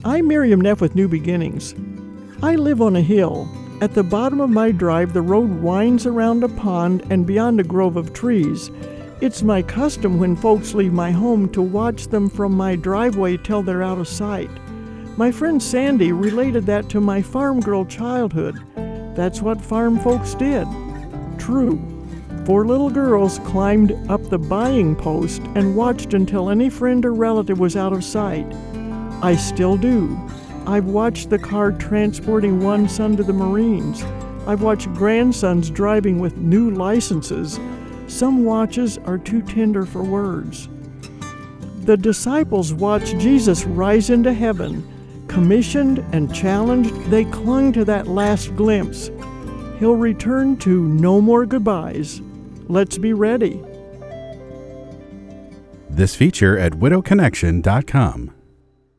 I'm Miriam Neff with New Beginnings. I live on a hill. At the bottom of my drive, the road winds around a pond and beyond a grove of trees. It's my custom when folks leave my home to watch them from my driveway till they're out of sight. My friend Sandy related that to my farm girl childhood. That's what farm folks did. True. 4 little girls climbed up the buying post and watched until any friend or relative was out of sight. I still do. I've watched the car transporting one son to the Marines. I've watched grandsons driving with new licenses. Some watches are too tender for words. The disciples watched Jesus rise into heaven. Commissioned and challenged, they clung to that last glimpse. He'll return to no more goodbyes. Let's be ready. This feature at widowconnection.com.